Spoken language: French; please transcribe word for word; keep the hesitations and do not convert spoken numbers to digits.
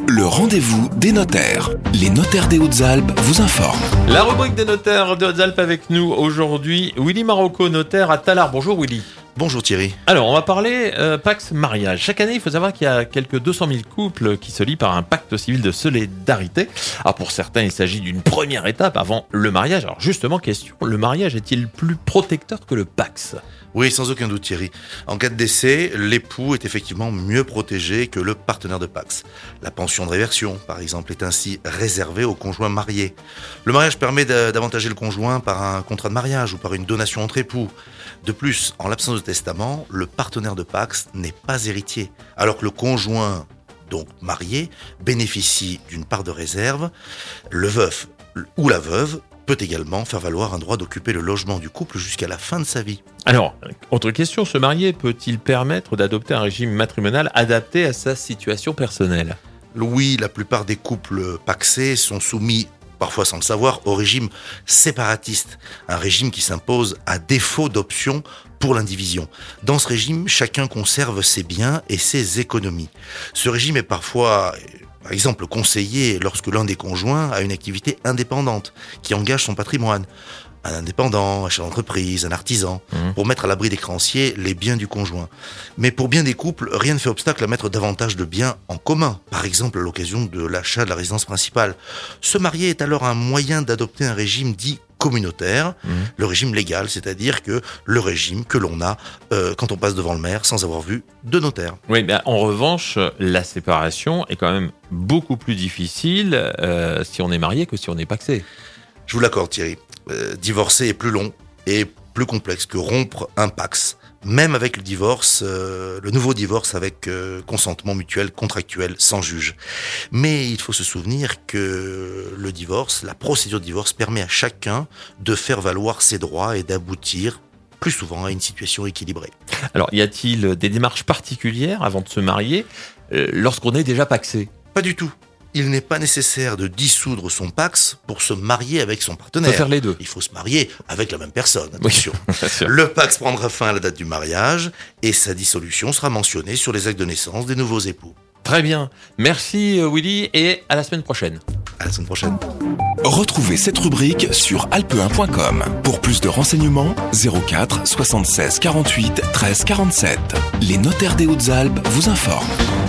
Le rendez-vous des notaires. Les notaires des Hautes-Alpes vous informent. La rubrique des notaires des Hautes-Alpes avec nous aujourd'hui, Willy Marocco, notaire à Tallard. Bonjour Willy. Bonjour Thierry. Alors, on va parler euh, Pacs mariage. Chaque année, il faut savoir qu'il y a quelques deux cent mille couples qui se lient par un pacte civil de solidarité. Alors, pour certains, il s'agit d'une première étape avant le mariage. Alors, justement, question, le mariage est-il plus protecteur que le Pacs ? Oui, sans aucun doute Thierry. En cas de décès, l'époux est effectivement mieux protégé que le partenaire de Pacs. La pension de réversion, par exemple, est ainsi réservée aux conjoints mariés. Le mariage permet d'avantager le conjoint par un contrat de mariage ou par une donation entre époux. De plus, en l'absence de testament, le partenaire de Pacs n'est pas héritier, alors que le conjoint, donc marié, bénéficie d'une part de réserve. Le veuf ou la veuve peut également faire valoir un droit d'occuper le logement du couple jusqu'à la fin de sa vie. Alors, autre question, se marier peut-il permettre d'adopter un régime matrimonial adapté à sa situation personnelle ? Oui, la plupart des couples pacsés sont soumis, parfois sans le savoir, au régime séparatiste, un régime qui s'impose à défaut d'option pour l'indivision. Dans ce régime, chacun conserve ses biens et ses économies. Ce régime est parfois, par exemple, conseillé lorsque l'un des conjoints a une activité indépendante qui engage son patrimoine. Un indépendant, un chef d'entreprise, un artisan, mmh. pour mettre à l'abri des créanciers les biens du conjoint. Mais pour bien des couples, rien ne fait obstacle à mettre davantage de biens en commun, par exemple à l'occasion de l'achat de la résidence principale. Se marier est alors un moyen d'adopter un régime dit communautaire, mmh. le régime légal, c'est-à-dire que le régime que l'on a euh, quand on passe devant le maire sans avoir vu de notaire. Oui, mais en revanche, la séparation est quand même beaucoup plus difficile euh, si on est marié que si on est pacsé. Je vous l'accorde Thierry. Euh, divorcer est plus long et plus complexe que rompre un Pacs. Même avec le divorce, euh, le nouveau divorce avec euh, consentement mutuel, contractuel, sans juge. Mais il faut se souvenir que le divorce, la procédure de divorce permet à chacun de faire valoir ses droits et d'aboutir plus souvent à une situation équilibrée. Alors, y a-t-il des démarches particulières avant de se marier euh, lorsqu'on est déjà pacsé ? Pas du tout. Il n'est pas nécessaire de dissoudre son Pacs pour se marier avec son partenaire. On peut faire les deux. Il faut se marier avec la même personne, attention. Oui, le Pacs prendra fin à la date du mariage et sa dissolution sera mentionnée sur les actes de naissance des nouveaux époux. Très bien. Merci Willy et à la semaine prochaine. À la semaine prochaine. Retrouvez cette rubrique sur alpe un point com. Pour plus de renseignements, zéro quatre soixante-seize quarante-huit treize quarante-sept. Les notaires des Hautes-Alpes vous informent.